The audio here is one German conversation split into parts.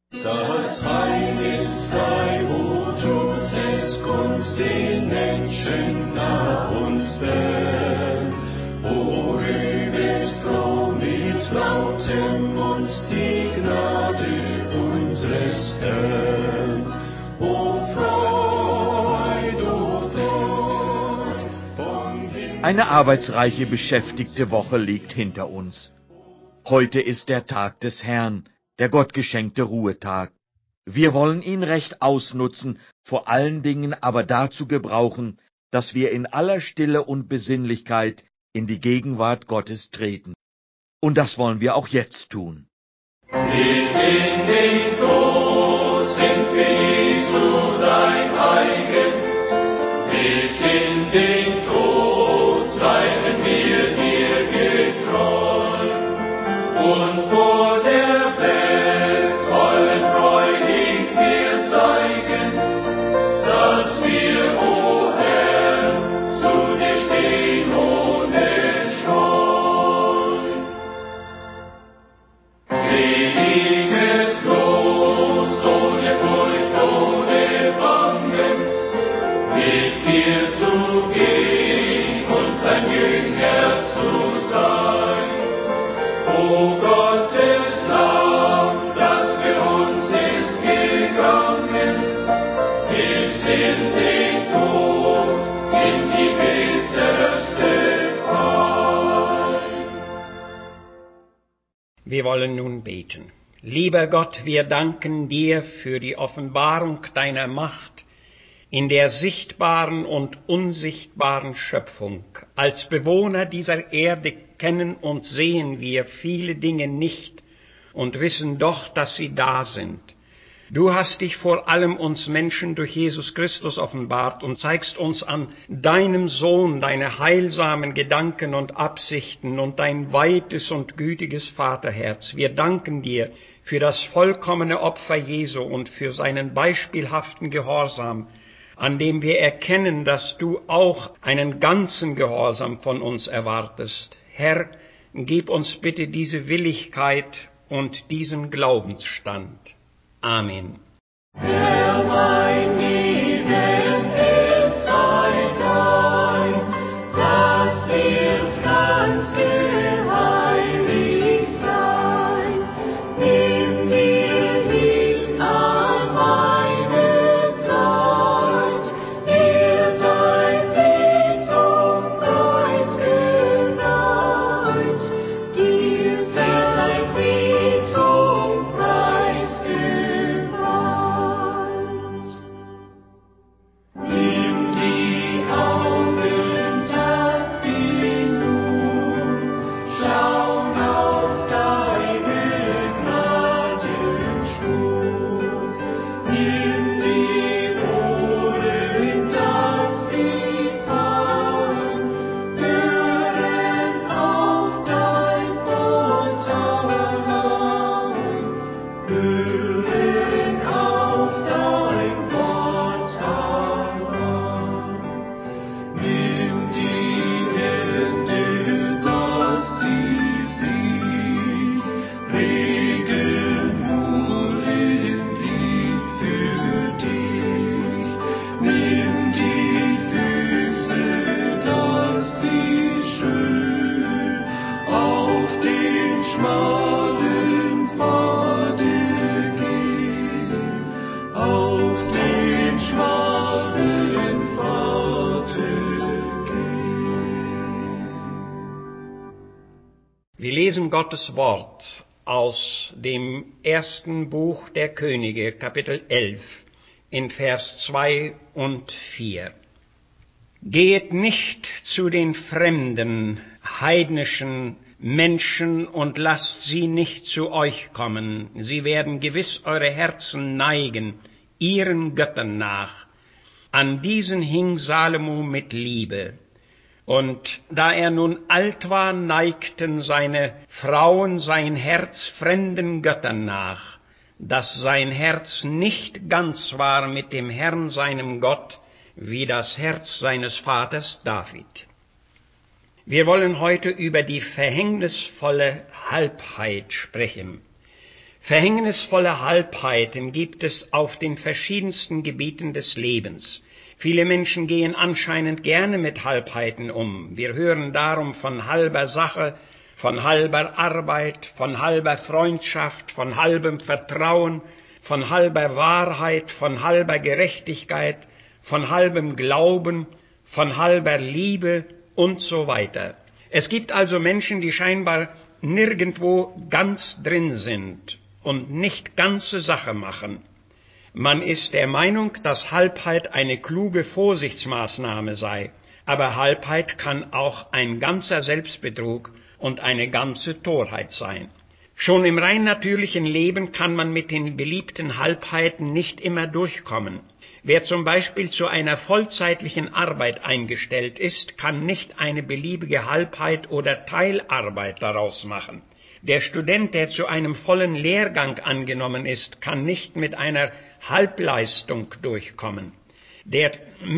Das Heil ist frei, wo tut es kommt den Menschen nah und fern. O rühmet froh mit lautem Mund die Gnade unseres Herrn. O Freud vom Himmel. Eine arbeitsreiche, beschäftigte Woche liegt hinter uns. Heute ist der Tag des Herrn, der gottgeschenkte Ruhetag. Wir wollen ihn recht ausnutzen, vor allen Dingen aber dazu gebrauchen, dass wir in aller Stille und Besinnlichkeit in die Gegenwart Gottes treten. Und das wollen wir auch jetzt tun. Bis in den Tod sind wir Jesu dein eigen. Bis in den Tod bleiben wir dir getreu. Und vor der Welt wollen freudig wir zeigen, dass wir, o Herr, zu dir stehen ohne Scheu. Seliges Los, ohne Furcht, ohne Bangen, mit dir zu gehen und dein Jünger zu sein. O Gottes Lamm, das für uns ist gegangen, bis in den Tod, in die bitterste Pein. Wir wollen nun beten. Lieber Gott, wir danken dir für die Offenbarung deiner Macht in der sichtbaren und unsichtbaren Schöpfung. Als Bewohner dieser Erde kennen und sehen wir viele Dinge nicht und wissen doch, dass sie da sind. Du hast dich vor allem uns Menschen durch Jesus Christus offenbart und zeigst uns an deinem Sohn deine heilsamen Gedanken und Absichten und dein weites und gütiges Vaterherz. Wir danken dir für das vollkommene Opfer Jesu und für seinen beispielhaften Gehorsam, an dem wir erkennen, dass du auch einen ganzen Gehorsam von uns erwartest. Herr, gib uns bitte diese Willigkeit und diesen Glaubensstand. Amen. Herr, mein Leben, es sei dein, lass dir's ganz geheiligt sein. Nimm dir hin an meine Zeit, dir sei sie zum Preis geweiht, dir sei sie zum Preis geweiht. Nimm die Augen, dass sie nur schauen auf deine Gnadenspur. Nimm die Ohren, dass sie fahren, hören auf dein Wort allein. Hören auf dein Wort allein. Nimm die Hände, dass sie regen nur in Lieb für dich. Nimm die Füße, dass sie schön auf den schmalen Pfade gehen, auf den schmalen Pfade gehen. Wir lesen Gottes Wort aus dem ersten Buch der Könige, Kapitel 11, in Vers 2 und 4. Gehet nicht zu den fremden, heidnischen Menschen und lasst sie nicht zu euch kommen. Sie werden gewiss eure Herzen neigen, ihren Göttern nach. An diesen hing Salomo mit Liebe. Und da er nun alt war, neigten seine Frauen sein Herz fremden Göttern nach, dass sein Herz nicht ganz war mit dem Herrn seinem Gott, wie das Herz seines Vaters David. Wir wollen heute über die verhängnisvolle Halbheit sprechen. Verhängnisvolle Halbheiten gibt es auf den verschiedensten Gebieten des Lebens. Viele Menschen gehen anscheinend gerne mit Halbheiten um. Wir hören darum von halber Sache, von halber Arbeit, von halber Freundschaft, von halbem Vertrauen, von halber Wahrheit, von halber Gerechtigkeit, von halbem Glauben, von halber Liebe und so weiter. Es gibt also Menschen, die scheinbar nirgendwo ganz drin sind und nicht ganze Sache machen. Man ist der Meinung, dass Halbheit eine kluge Vorsichtsmaßnahme sei, aber Halbheit kann auch ein ganzer Selbstbetrug und eine ganze Torheit sein. Schon im rein natürlichen Leben kann man mit den beliebten Halbheiten nicht immer durchkommen. Wer zum Beispiel zu einer vollzeitlichen Arbeit eingestellt ist, kann nicht eine beliebige Halbheit oder Teilarbeit daraus machen. Der Student, der zu einem vollen Lehrgang angenommen ist, kann nicht mit einer Halbleistung durchkommen. Der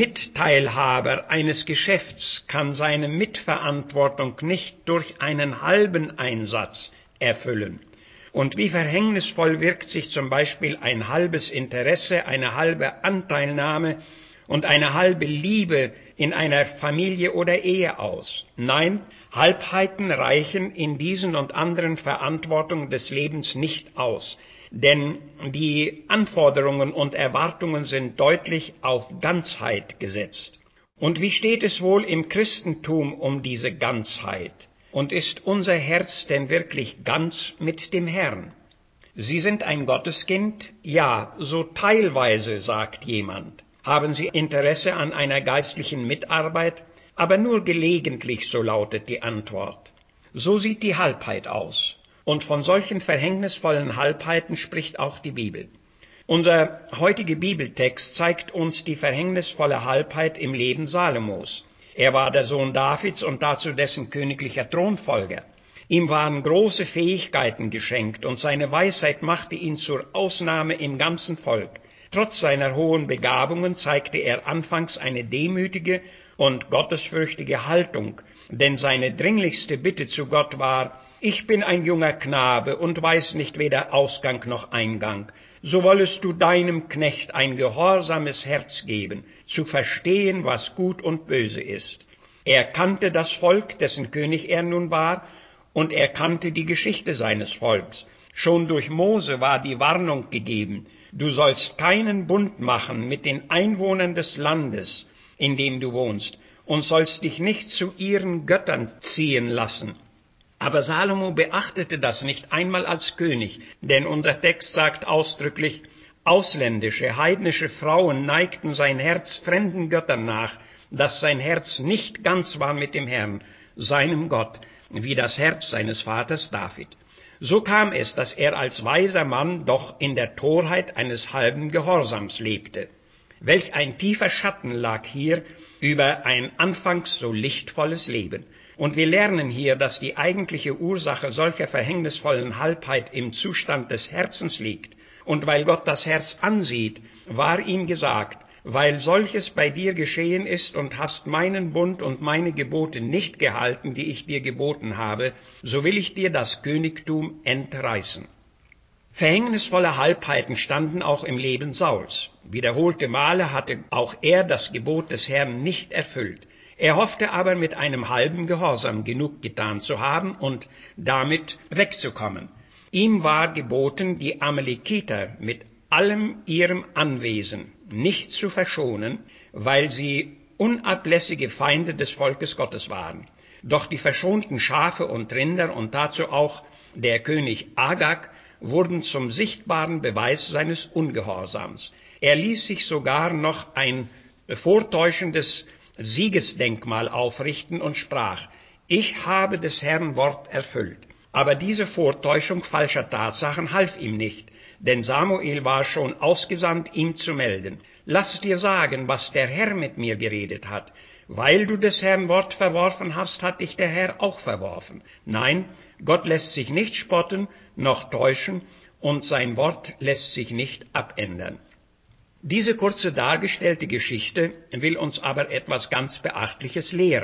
Mitteilhaber eines Geschäfts kann seine Mitverantwortung nicht durch einen halben Einsatz erfüllen. Und wie verhängnisvoll wirkt sich zum Beispiel ein halbes Interesse, eine halbe Anteilnahme und eine halbe Liebe in einer Familie oder Ehe aus? Nein, Halbheiten reichen in diesen und anderen Verantwortungen des Lebens nicht aus, denn die Anforderungen und Erwartungen sind deutlich auf Ganzheit gesetzt. Und wie steht es wohl im Christentum um diese Ganzheit? Und ist unser Herz denn wirklich ganz mit dem Herrn? Sie sind ein Gotteskind? Ja, so teilweise, sagt jemand. Haben Sie Interesse an einer geistlichen Mitarbeit? Aber nur gelegentlich, so lautet die Antwort. So sieht die Halbheit aus. Und von solchen verhängnisvollen Halbheiten spricht auch die Bibel. Unser heutiger Bibeltext zeigt uns die verhängnisvolle Halbheit im Leben Salomos. Er war der Sohn Davids und dazu dessen königlicher Thronfolger. Ihm waren große Fähigkeiten geschenkt und seine Weisheit machte ihn zur Ausnahme im ganzen Volk. Trotz seiner hohen Begabungen zeigte er anfangs eine demütige und gottesfürchtige Haltung, denn seine dringlichste Bitte zu Gott war: Ich bin ein junger Knabe und weiß nicht weder Ausgang noch Eingang. So wollest du deinem Knecht ein gehorsames Herz geben, zu verstehen, was gut und böse ist. Er kannte das Volk, dessen König er nun war, und er kannte die Geschichte seines Volks. Schon durch Mose war die Warnung gegeben: Du sollst keinen Bund machen mit den Einwohnern des Landes, in dem du wohnst, und sollst dich nicht zu ihren Göttern ziehen lassen. Aber Salomo beachtete das nicht einmal als König, denn unser Text sagt ausdrücklich: Ausländische, heidnische Frauen neigten sein Herz fremden Göttern nach, dass sein Herz nicht ganz war mit dem Herrn, seinem Gott, wie das Herz seines Vaters David. So kam es, dass er als weiser Mann doch in der Torheit eines halben Gehorsams lebte. Welch ein tiefer Schatten lag hier über ein anfangs so lichtvolles Leben. Und wir lernen hier, dass die eigentliche Ursache solcher verhängnisvollen Halbheit im Zustand des Herzens liegt. Und weil Gott das Herz ansieht, war ihm gesagt: Weil solches bei dir geschehen ist und hast meinen Bund und meine Gebote nicht gehalten, die ich dir geboten habe, so will ich dir das Königtum entreißen. Verhängnisvolle Halbheiten standen auch im Leben Sauls. Wiederholte Male hatte auch er das Gebot des Herrn nicht erfüllt. Er hoffte aber, mit einem halben Gehorsam genug getan zu haben und damit wegzukommen. Ihm war geboten, die Amalekiter mit allem ihrem Anwesen nicht zu verschonen, weil sie unablässige Feinde des Volkes Gottes waren. Doch die verschonten Schafe und Rinder und dazu auch der König Agag wurden zum sichtbaren Beweis seines Ungehorsams. Er ließ sich sogar noch ein vortäuschendes Siegesdenkmal aufrichten und sprach: Ich habe des Herrn Wort erfüllt. Aber diese Vortäuschung falscher Tatsachen half ihm nicht, denn Samuel war schon ausgesandt, ihm zu melden: Lass dir sagen, was der Herr mit mir geredet hat. Weil du des Herrn Wort verworfen hast, hat dich der Herr auch verworfen. Nein, Gott lässt sich nicht spotten noch täuschen, und sein Wort lässt sich nicht abändern. Diese kurze dargestellte Geschichte will uns aber etwas ganz Beachtliches lehren.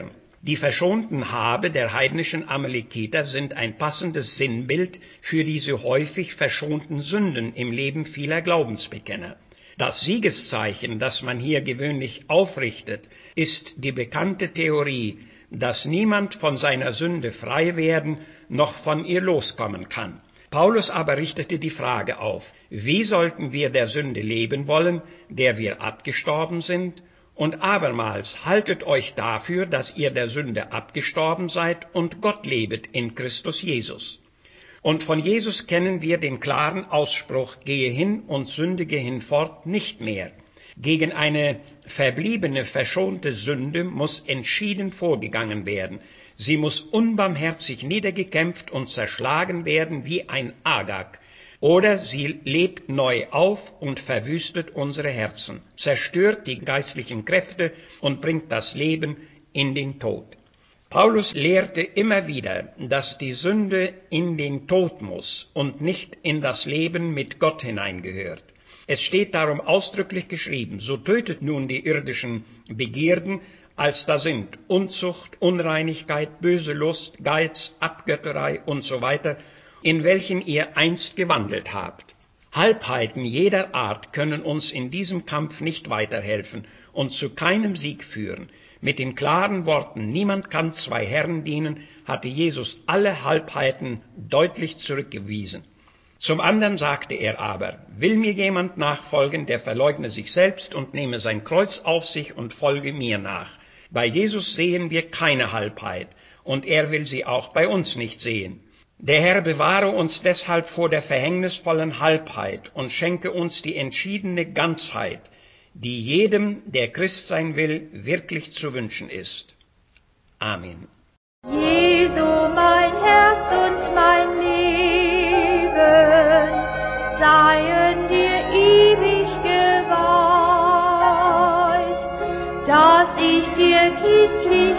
Die verschonten Habe der heidnischen Amalekiter sind ein passendes Sinnbild für diese häufig verschonten Sünden im Leben vieler Glaubensbekenner. Das Siegeszeichen, das man hier gewöhnlich aufrichtet, ist die bekannte Theorie, dass niemand von seiner Sünde frei werden, noch von ihr loskommen kann. Paulus aber richtete die Frage auf: Wie sollten wir der Sünde leben wollen, der wir abgestorben sind? Und abermals: Haltet euch dafür, dass ihr der Sünde abgestorben seid und Gott lebet in Christus Jesus. Und von Jesus kennen wir den klaren Ausspruch: Gehe hin und sündige hinfort nicht mehr. Gegen eine verbliebene, verschonte Sünde muss entschieden vorgegangen werden. Sie muss unbarmherzig niedergekämpft und zerschlagen werden wie ein Agag. Oder sie lebt neu auf und verwüstet unsere Herzen, zerstört die geistlichen Kräfte und bringt das Leben in den Tod. Paulus lehrte immer wieder, dass die Sünde in den Tod muss und nicht in das Leben mit Gott hineingehört. Es steht darum ausdrücklich geschrieben: So tötet nun die irdischen Begierden, als da sind Unzucht, Unreinigkeit, böse Lust, Geiz, Abgötterei usw., in welchen ihr einst gewandelt habt. Halbheiten jeder Art können uns in diesem Kampf nicht weiterhelfen und zu keinem Sieg führen. Mit den klaren Worten: Niemand kann zwei Herren dienen, hatte Jesus alle Halbheiten deutlich zurückgewiesen. Zum anderen sagte er aber: Will mir jemand nachfolgen, der verleugne sich selbst und nehme sein Kreuz auf sich und folge mir nach. Bei Jesus sehen wir keine Halbheit, und er will sie auch bei uns nicht sehen. Der Herr bewahre uns deshalb vor der verhängnisvollen Halbheit und schenke uns die entschiedene Ganzheit, die jedem, der Christ sein will, wirklich zu wünschen ist. Amen. Jesu, mein Herz und mein Leben seien dir ewig geweiht, dass ich dir kindlich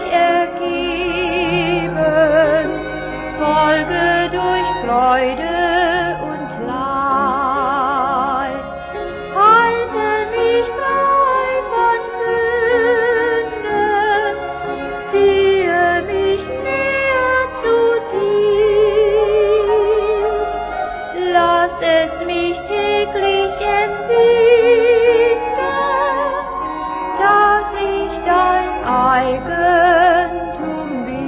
ergeben, folge durch Freude und Leid. Halte mich frei von Sünden, ziehe mich näher zu dir. Lass es mich täglich empfinden, dass ich dein Eigentum bin.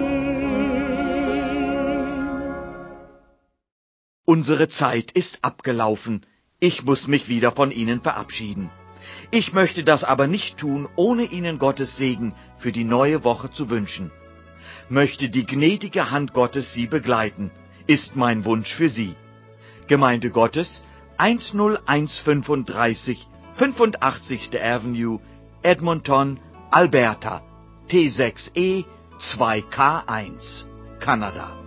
Unsere Zeit ist abgelaufen. Ich muss mich wieder von Ihnen verabschieden. Ich möchte das aber nicht tun, ohne Ihnen Gottes Segen für die neue Woche zu wünschen. Möchte die gnädige Hand Gottes Sie begleiten, ist mein Wunsch für Sie. Gemeinde Gottes, 10135 85. Avenue, Edmonton, Alberta, T6E 2K1, Kanada.